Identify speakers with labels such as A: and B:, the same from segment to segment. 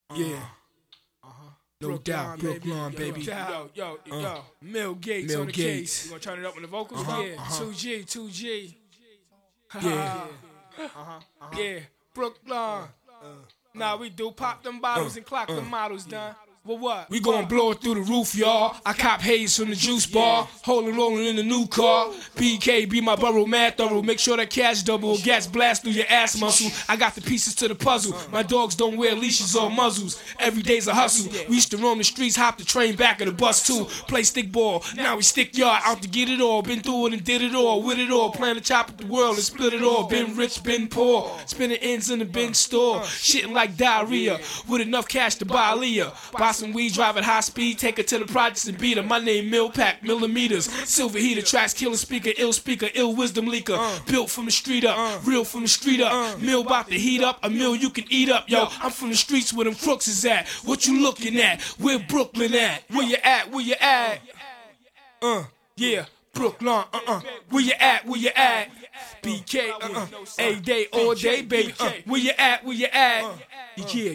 A: Yeah. No doubt, Brooklyn, baby.
B: Yo, Mill Gates
A: Mill
B: on the
A: Gates.
B: case. You gonna turn it up on the vocals? Yeah, 2G, 2G.
A: Yeah.
B: Yeah, Brooklyn. Nah, we do pop them bottles and clock them models, done. Well, what?
A: We gon' blow it through the roof, y'all. I cop haze from the juice bar. Holding rolling in the new car. BK be my borough, mad thorough. Make sure that cash double. Gas blast through your ass muscle. I got the pieces to the puzzle. My dogs don't wear leashes or muzzles. Every day's a hustle. We used to roam the streets, hop the train, back of the bus too. Play stick ball. Now we stick yard out to get it all. Been through it and did it all. With it all. Plan to chop up the world and split it all. Been rich, been poor. Spinning ends in the bin store. Shitting like diarrhea. With enough cash to buy a Leah. Buy some weed, drive at high speed, take her to the projects and beat her. My name Mill Pack, millimeters, silver heater, tracks, killer speaker, ill wisdom leaker. Built from the street up, real from the street up. Mill about to heat up, a meal you can eat up. Yo, I'm from the streets where them crooks is at. What you looking at? Where Brooklyn at? Where you at? Where you at? Yeah, Brooklyn, Where you at? Where you at? BK, a day, all day, baby. Where you at? Where you at? Yeah,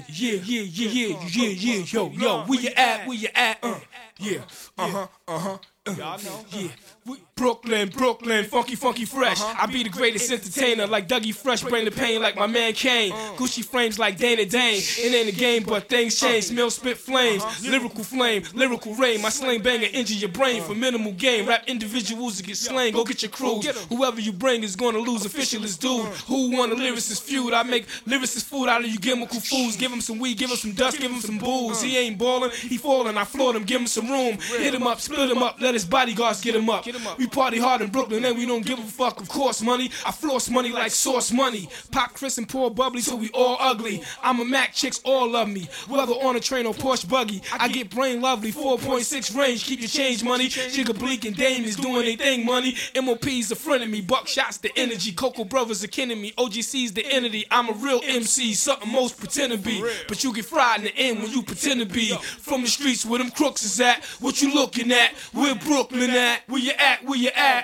A: yo, where you at? Where you at? Yeah,
B: Y'all know.
A: yeah. Brooklyn, funky, fresh. I be the greatest entertainer, like Dougie Fresh, bring the pain like my man Kane. Gucci frames like Dana Dane. It ain't a game, but things change. Mill spit flames, lyrical flame, lyrical rain. My slang banger injure your brain for minimal gain. Rap individuals that get slain, go get your crews. Whoever you bring is gonna lose. Official is dude. Who won the lyricist feud? I make lyricist food out of you chemical fools. Give him some weed, give him some dust, give him some booze. He ain't ballin', he fallin'. I floored him, give him some room. Hit him up, split him up, let his bodyguards get him up. We party hard in Brooklyn and we don't give a fuck, of course, money. I floss money like sauce money. Pop Chris and pour bubbly so we all ugly. I'm a Mac, chicks all love me. Whether on a train or Porsche buggy, I get brain lovely. 4.6 range, keep your change money. Jigga Bleak and Dame is doing their thing, money. MOP's a friend of me, Buckshots the energy. Coco Brothers are kin of me, OGC's the entity. I'm a real MC, something most pretend to be. But you get fried in the end when you pretend to be. From the streets where them crooks is at. What you looking at? Where Brooklyn at? Where you at? Where you at?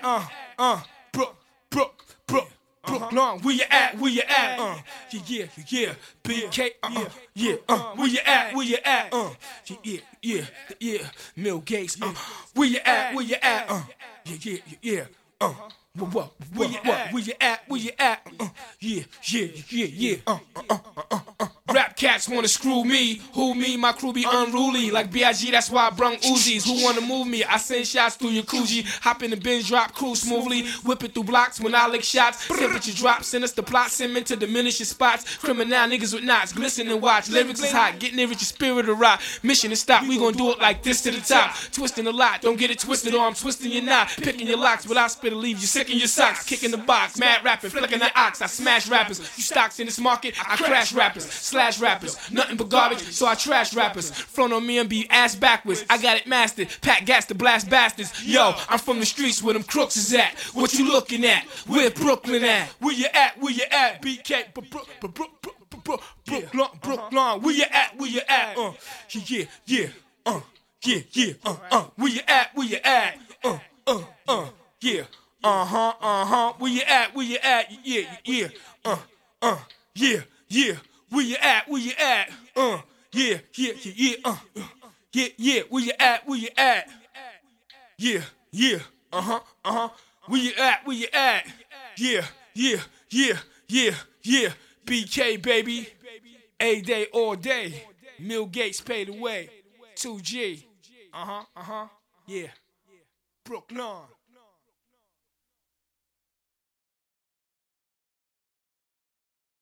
A: Brooklyn, where you at? Where you at? Yeah, BK, yeah, where you at? Where you at? Yeah, Mill Gates, where you at? Where you at? Yeah, what? Where you at? Where you at? Where you at? Yeah. Rap cats wanna screw me. Who me? My crew be unruly. Like B.I.G. that's why I brung Uzis. Who wanna move me? I send shots through your Coogee. Hop in the Benz, drop, cruise smoothly. Whip it through blocks when I lick shots. Temperature drop, send us the plot. Send men to diminish your spots. Criminal niggas with knots. Glisten and watch. Lyrics is hot. Get near with your spirit of rock. Mission is stop. We gon' do it like this to the top. Twisting a lot. Don't get it twisted or I'm twisting your knot. Picking your locks without spit leave you sick in your socks. Kicking the box. Mad rapping. Flicking the ox. I smash rappers. You stocks in this market. I crash rappers. Slash rappers. Nothing but garbage, so I trash rappers. Front on me and be ass backwards. I got it mastered. Pack gas to blast bastards. Yo, I'm from the streets where them crooks is at. What you looking at? Where Brooklyn at? Where you at? Where you at? BK, Brooklyn. Where you at? Where you at? Yeah. Where you at? Where you at? Yeah. Where you at? Where you at? Yeah. Where you at? Where you at? Yeah. Where you at? Where you at? Yeah. Where you at? Where you at? Yeah. BK, baby. A day, all day. Mill Gates paid the way. 2G. Yeah. Brooklyn.